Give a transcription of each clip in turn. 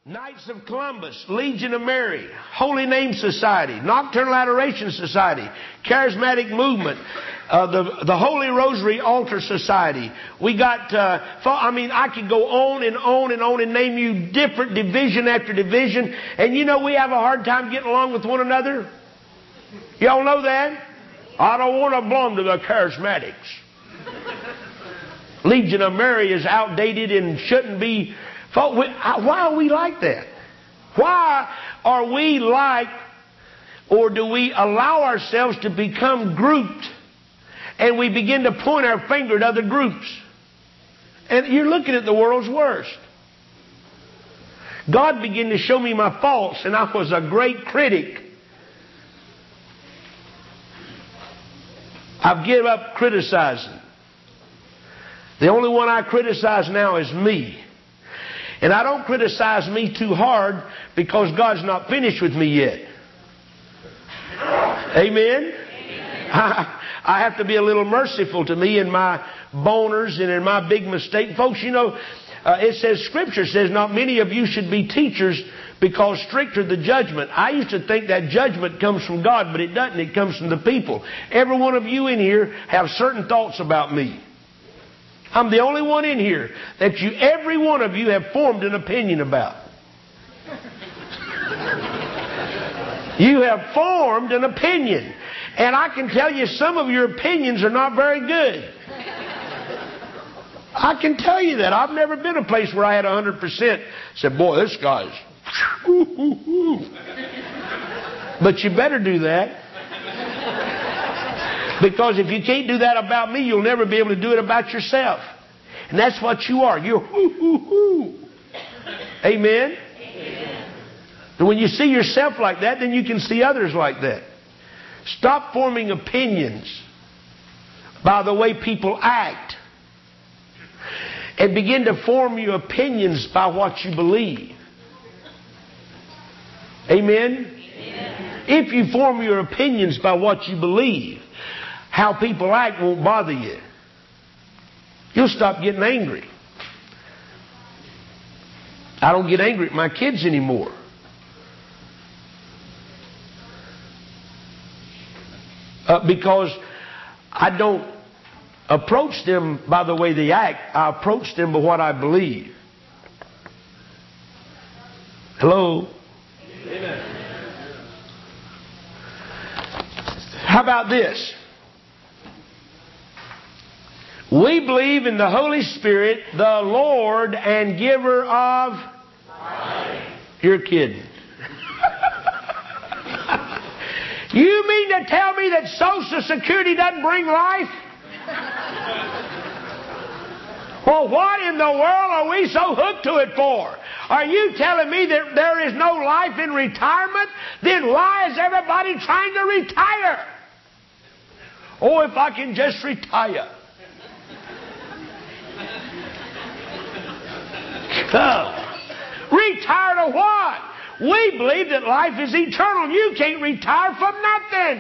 Knights of Columbus, Legion of Mary, Holy Name Society, Nocturnal Adoration Society, Charismatic Movement, the Holy Rosary Altar Society. We got, I could go on and on and on and name you different division after division. And you know we have a hard time getting along with one another. Y'all know that? I don't want to belong to the Charismatics. Legion of Mary is outdated and shouldn't be. Why are we like that? Why are we like, or do we allow ourselves to become grouped and we begin to point our finger at other groups? And you're looking at the world's worst. God began to show me my faults, and I was a great critic. I've given up criticizing. The only one I criticize now is me. And I don't criticize me too hard because God's not finished with me yet. Amen? I have to be a little merciful to me in my boners and in my big mistake. Folks, you know, it says, Scripture says, not many of you should be teachers because stricter the judgment. I used to think that judgment comes from God, but it doesn't. It comes from the people. Every one of you in here have certain thoughts about me. I'm the only one in here that every one of you have formed an opinion about. You have formed an opinion. And I can tell you some of your opinions are not very good. I can tell you that. I've never been a place where I had 100%. Said, boy, this guy's... But you better do that. Because if you can't do that about me, you'll never be able to do it about yourself. And that's what you are. You're Amen? Amen. And when you see yourself like that, then you can see others like that. Stop forming opinions by the way people act. And begin to form your opinions by what you believe. Amen? Amen. If you form your opinions by what you believe, how people act won't bother you. You'll stop getting angry. I don't get angry at my kids anymore. Because I don't approach them by the way they act. I approach them by what I believe. Hello? Amen. How about this? We believe in the Holy Spirit, the Lord and giver of life. You're kidding. You mean to tell me that Social Security doesn't bring life? Well, what in the world are we so hooked to it for? Are you telling me that there is no life in retirement? Then why is everybody trying to retire? Oh, if I can just retire. Retire to what? We believe that life is eternal. You can't retire from nothing.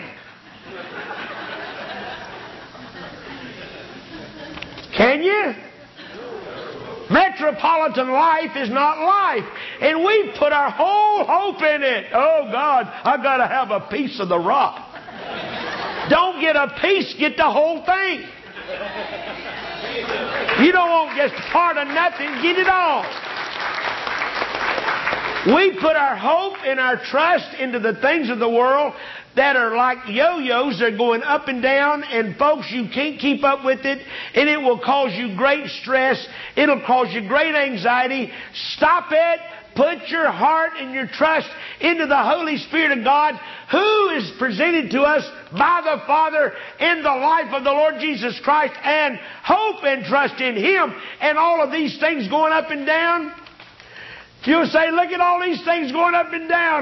Can you? Metropolitan life is not life. And we put our whole hope in it. Oh God, I've got to have a piece of the rock. Don't get a piece, get the whole thing. You don't want just part of nothing, get it all. We put our hope and our trust into the things of the world that are like yo-yos. They're going up and down, and folks, you can't keep up with it, and it will cause you great stress. It'll cause you great anxiety. Stop it. Put your heart and your trust into the Holy Spirit of God, who is presented to us by the Father in the life of the Lord Jesus Christ, and hope and trust in Him. And all of these things going up and down, you'll say, look at all these things going up and down.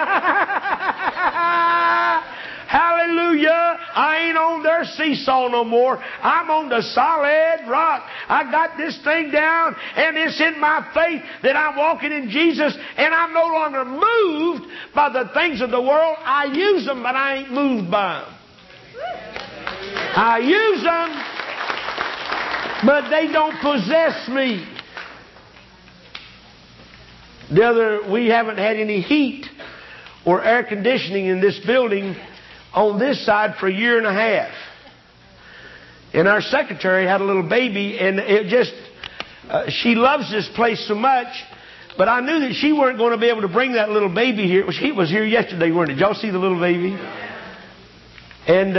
Hallelujah. I ain't on their seesaw no more. I'm on the solid rock. I got this thing down, and it's in my faith that I'm walking in Jesus, and I'm no longer moved by the things of the world. I use them, but I ain't moved by them. I use them, but they don't possess me. We haven't had any heat or air conditioning in this building on this side for a year and a half. And our secretary had a little baby, and she loves this place so much, but I knew that she weren't going to be able to bring that little baby here. She was here yesterday, weren't it? Did y'all see the little baby? And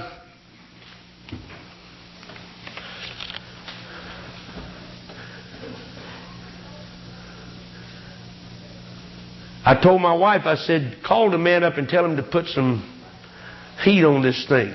I told my wife, I said, call the man up and tell him to put some heat on this thing.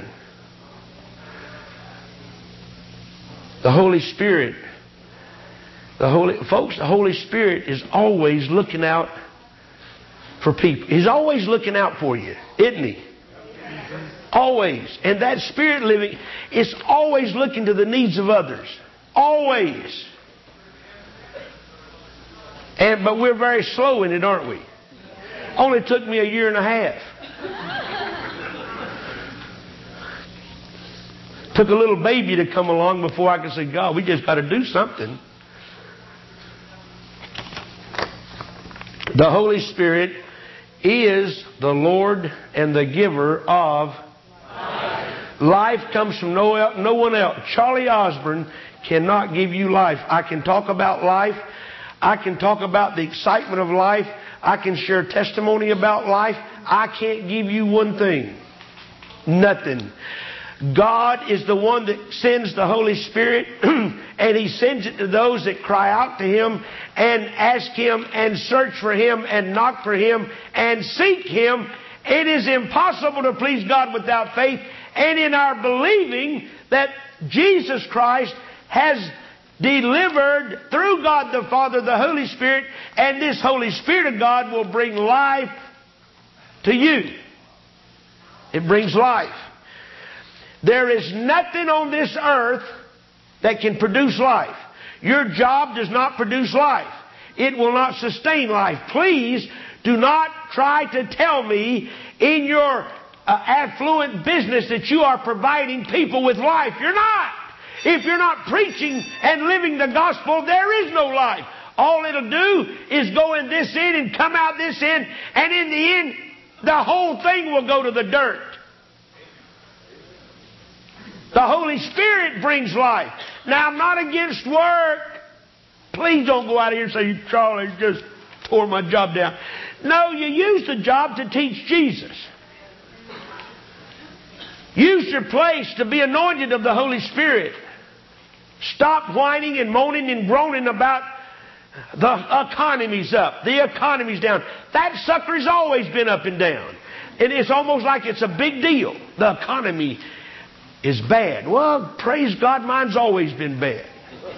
The Holy Spirit, the Holy Spirit is always looking out for people. He's always looking out for you, isn't He? Always. And that Spirit living is always looking to the needs of others. Always. But we're very slow in it, aren't we? Only took me a year and a half. Took a little baby to come along before I could say, God, we just got to do something. The Holy Spirit is the Lord and the giver of life. Life comes from no one else. Charlie Osborne cannot give you life. I can talk about life. I can talk about the excitement of life. I can share testimony about life. I can't give you one thing. Nothing. God is the one that sends the Holy Spirit, and He sends it to those that cry out to Him and ask Him and search for Him and knock for Him and seek Him. It is impossible to please God without faith. And in our believing that Jesus Christ has delivered through God the Father the Holy Spirit, and this Holy Spirit of God will bring life to you. It brings life. There is nothing on this earth that can produce life. Your job does not produce life. It will not sustain life. Please do not try to tell me in your affluent business that you are providing people with life. You're not. If you're not preaching and living the gospel, there is no life. All it'll do is go in this end and come out this end, and in the end, the whole thing will go to the dirt. The Holy Spirit brings life. Now, I'm not against work. Please don't go out here and say, Charlie just tore my job down. No, you use the job to teach Jesus. Use your place to be anointed of the Holy Spirit. Stop whining and moaning and groaning about the economy's up, the economy's down. That sucker's always been up and down. And it's almost like it's a big deal. The economy is bad. Well, praise God, mine's always been bad.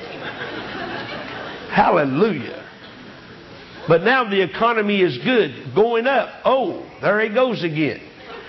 Hallelujah. But now the economy is good, going up. Oh, there he goes again.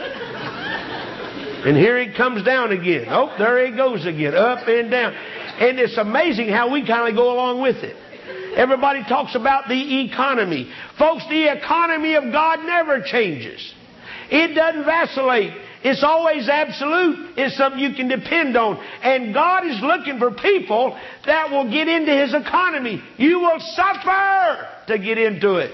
And here he comes down again. Oh, there he goes again, up and down. And it's amazing how we kind of go along with it. Everybody talks about the economy. Folks, the economy of God never changes. It doesn't vacillate. It's always absolute. It's something you can depend on. And God is looking for people that will get into His economy. You will suffer to get into it.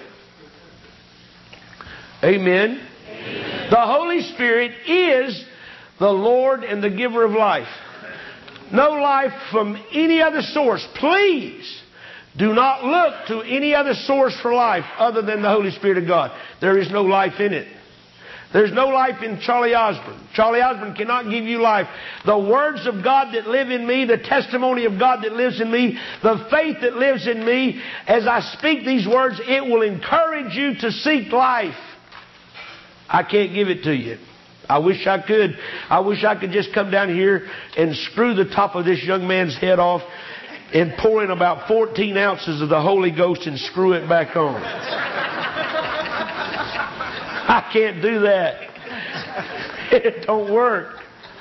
Amen. Amen. The Holy Spirit is the Lord and the giver of life. No life from any other source. Please do not look to any other source for life other than the Holy Spirit of God. There is no life in it. There's no life in Charlie Osborne. Charlie Osborne cannot give you life. The words of God that live in me, the testimony of God that lives in me, the faith that lives in me, as I speak these words, it will encourage you to seek life. I can't give it to you. I wish I could. I wish I could just come down here and screw the top of this young man's head off and pour in about 14 ounces of the Holy Ghost and screw it back on. I can't do that. It don't work.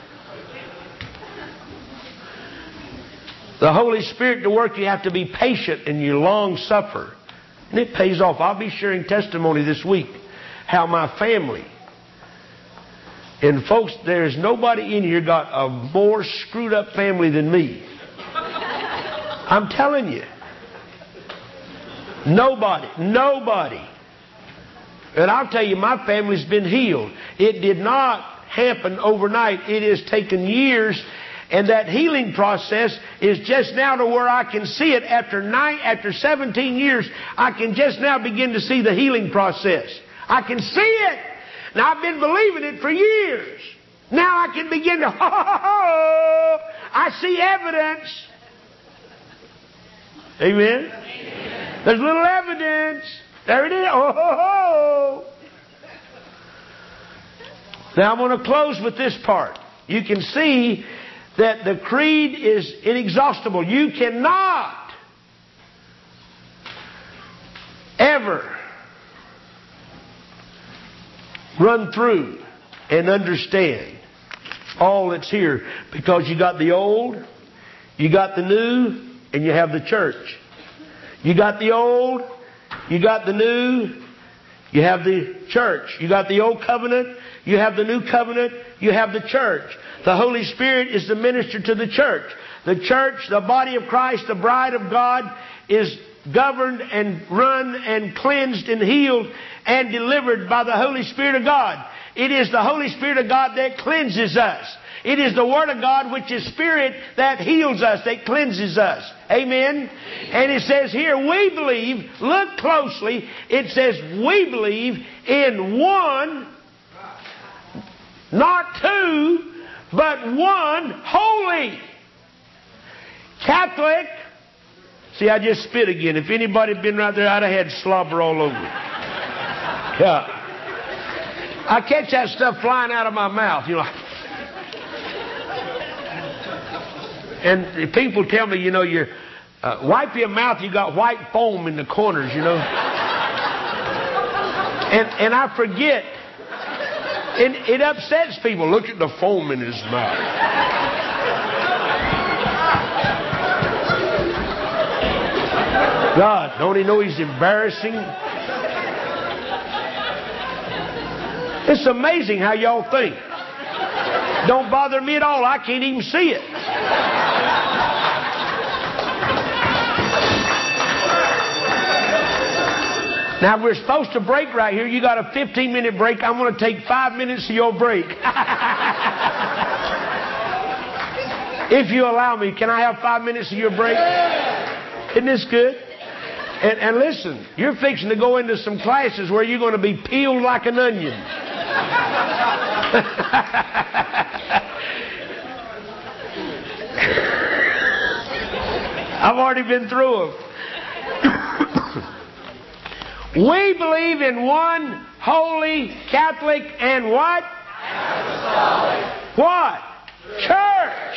The Holy Spirit to work, you have to be patient and you long suffer. And it pays off. I'll be sharing testimony this week how my family, and folks, there's nobody in here got a more screwed up family than me. I'm telling you. Nobody. Nobody. And I'll tell you, my family's been healed. It did not happen overnight. It has taken years. And that healing process is just now to where I can see it after 17 years. I can just now begin to see the healing process. I can see it. Now, I've been believing it for years. Now I can begin to, I see evidence. Amen? Amen. There's little evidence. There it is. Now I'm going to close with this part. You can see that the creed is inexhaustible. You cannot ever run through and understand all that's here, because you got the old, you got the new, and you have the church. You got the old, you got the new, you have the church. You got the old covenant, you have the new covenant, you have the church. The Holy Spirit is the minister to the church. The church, the body of Christ, the bride of God, is governed and run and cleansed and healed and delivered by the Holy Spirit of God. It is the Holy Spirit of God that cleanses us. It is the Word of God, which is Spirit, that heals us, that cleanses us. Amen? And it says here, we believe, look closely, it says we believe in one, not two, but one holy, Catholic. See, I just spit again. If anybody had been right there, I'd have had slobber all over. Yeah. I catch that stuff flying out of my mouth, you know. And people tell me, you know, you wipe your mouth, you got white foam in the corners, you know. And I forget. And it upsets people. Look at the foam in his mouth. God, don't he know he's embarrassing? It's amazing how y'all think. Don't bother me at all. I can't even see it. Now, we're supposed to break right here. You got a 15-minute break. I'm going to take 5 minutes of your break. If you allow me, can I have 5 minutes of your break? Isn't this good? And listen, you're fixing to go into some classes where you're going to be peeled like an onion. I've already been through them. We believe in one holy, Catholic, and what? Apostolic. What? Church.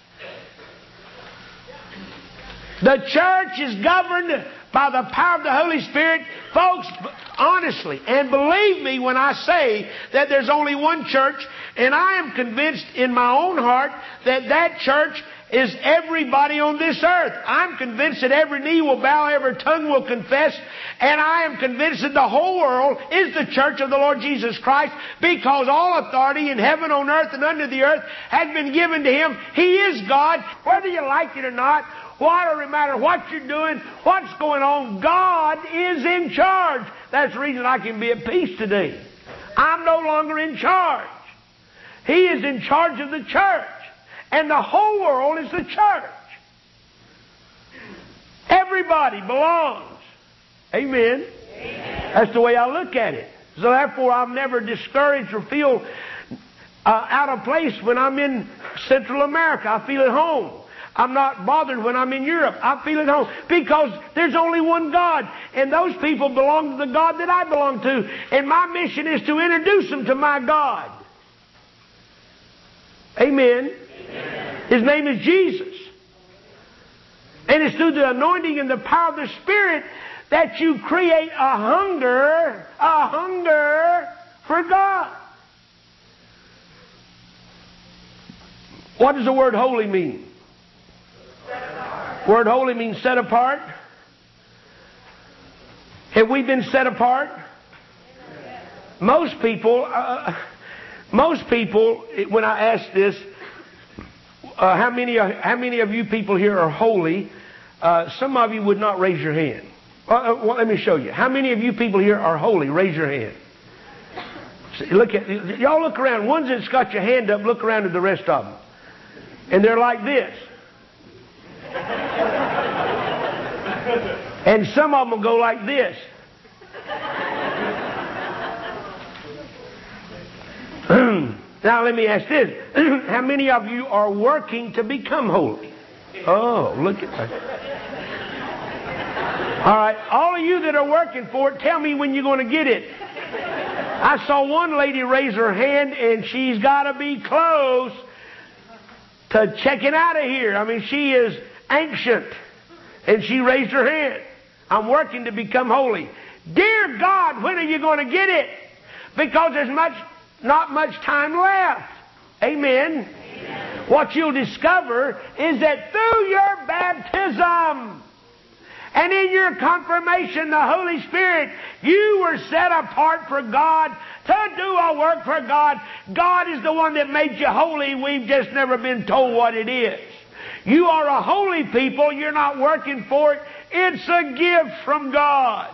The church is governed by the power of the Holy Spirit. Folks, honestly, and believe me when I say that there's only one church, and I am convinced in my own heart that that church is everybody on this earth. I'm convinced that every knee will bow, every tongue will confess, and I am convinced that the whole world is the church of the Lord Jesus Christ, because all authority in heaven, on earth, and under the earth has been given to Him. He is God. Whether you like it or not, why does it matter what you're doing, what's going on? God is in charge. That's the reason I can be at peace today. I'm no longer in charge. He is in charge of the church. And the whole world is the church. Everybody belongs. Amen. Amen. That's the way I look at it. So therefore, I'm never discouraged or feel out of place when I'm in Central America. I feel at home. I'm not bothered when I'm in Europe. I feel at home because there's only one God. And those people belong to the God that I belong to. And my mission is to introduce them to my God. Amen. His name is Jesus. And it's through the anointing and the power of the Spirit that you create a hunger for God. What does the word holy mean? Word holy means set apart. Have we been set apart? Most people, when I ask this, how many of you people here are holy? Some of you would not raise your hand. Well, let me show you. How many of you people here are holy? Raise your hand. See, y'all look around. Ones that's got your hand up, look around at the rest of them. And they're like this. And some of them will go like this. Now let me ask this. How many of you are working to become holy? Oh, look at that. All right, all of you that are working for it, tell me when you're going to get it. I saw one lady raise her hand, and she's got to be close to checking out of here. I mean, she is ancient, and she raised her hand. I'm working to become holy. Dear God, when are you going to get it? Because there's not much time left. Amen. Amen. What you'll discover is that through your baptism and in your confirmation, the Holy Spirit, you were set apart for God to do a work for God. God is the one that made you holy. We've just never been told what it is. You are a holy people. You're not working for it. It's a gift from God.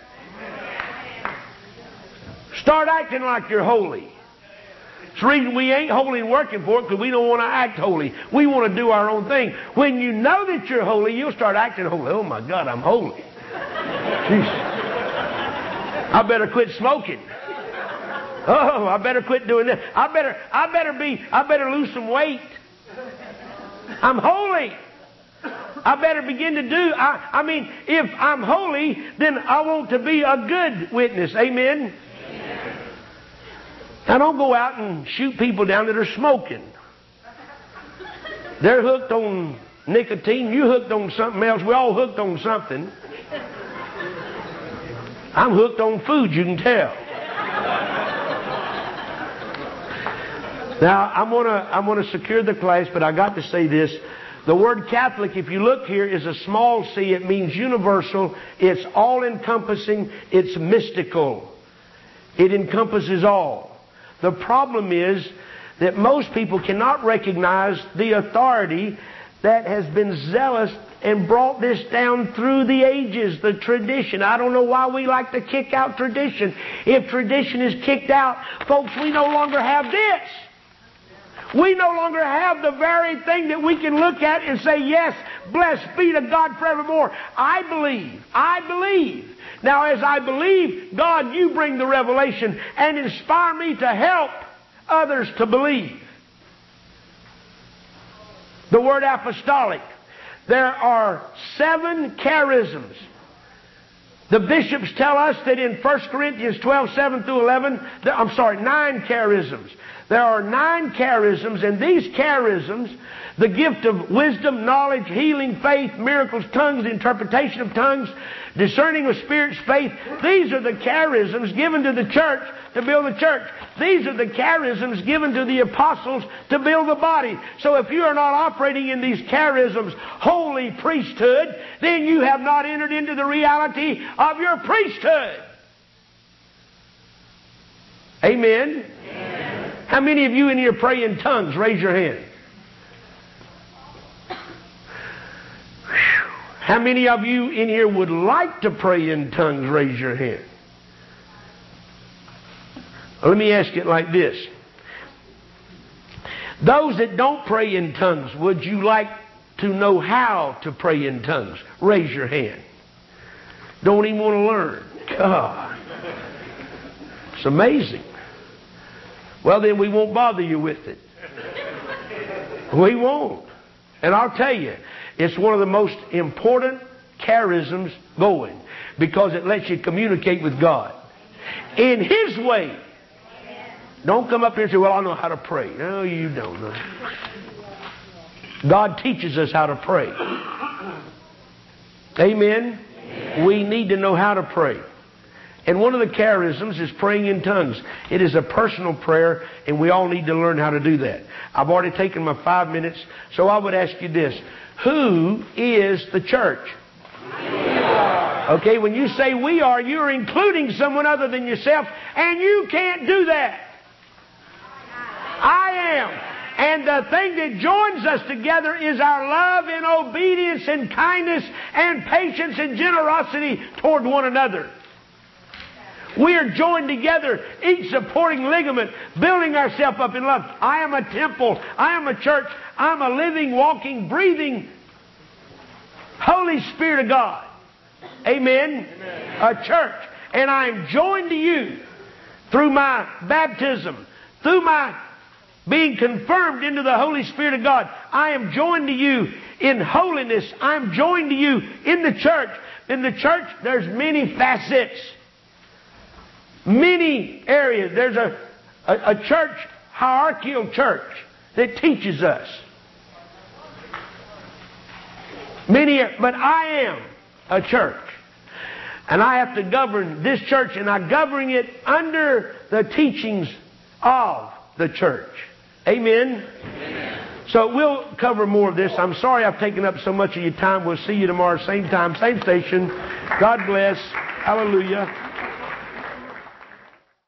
Start acting like you're holy. It's the reason we ain't holy and working for it, because we don't want to act holy. We want to do our own thing. When you know that you're holy, you'll start acting holy. Oh my God, I'm holy. Jeez. I better quit smoking. Oh, I better quit doing this. I better lose some weight. I'm holy. I better begin to do. I mean, if I'm holy, then I want to be a good witness. Amen. Now, don't go out and shoot people down that are smoking. They're hooked on nicotine. You hooked on something else. We're all hooked on something. I'm hooked on food, you can tell. Now, I'm gonna secure the class, but I got to say this. The word Catholic, if you look here, is a small c. It means universal. It's all-encompassing. It's mystical. It encompasses all. The problem is that most people cannot recognize the authority that has been zealous and brought this down through the ages, the tradition. I don't know why we like to kick out tradition. If tradition is kicked out, folks, we no longer have this. We no longer have the very thing that we can look at and say, yes, blessed be to God forevermore. I believe. Now, as I believe, God, you bring the revelation and inspire me to help others to believe. The word apostolic. There are 7 charisms. The bishops tell us that in 1 Corinthians 12, 7 through 11, 9 charisms. There are 9 charisms, and these charisms, the gift of wisdom, knowledge, healing, faith, miracles, tongues, interpretation of tongues, discerning of spirits, faith. These are the charisms given to the church to build the church. These are the charisms given to the apostles to build the body. So if you are not operating in these charisms, holy priesthood, then you have not entered into the reality of your priesthood. Amen? Amen. How many of you in here pray in tongues? Raise your hand. How many of you in here would like to pray in tongues? Raise your hand. Let me ask it like this. Those that don't pray in tongues, would you like to know how to pray in tongues? Raise your hand. Don't even want to learn. God. It's amazing. Well, then we won't bother you with it. We won't. And I'll tell you, it's one of the most important charisms going, because it lets you communicate with God in His way. Don't come up here and say, well, I know how to pray. No, you don't know. God teaches us how to pray. Amen? We need to know how to pray. And one of the charisms is praying in tongues. It is a personal prayer, and we all need to learn how to do that. I've already taken my 5 minutes, so I would ask you this. Who is the church? Okay, when you say we are, you're including someone other than yourself, and you can't do that. I am. And the thing that joins us together is our love and obedience and kindness and patience and generosity toward one another. We are joined together, each supporting ligament, building ourselves up in love. I am a temple. I am a church. I'm a living, walking, breathing Holy Spirit of God. Amen? A church. And I am joined to you through my baptism, through my being confirmed into the Holy Spirit of God. I am joined to you in holiness. I'm joined to you in the church. In the church, there's many facets. Many areas. There's a church, hierarchical church, that teaches us. But I am a church. And I have to govern this church, and I govern it under the teachings of the church. Amen? Amen. So we'll cover more of this. I'm sorry I've taken up so much of your time. We'll see you tomorrow, same time, same station. God bless. Hallelujah.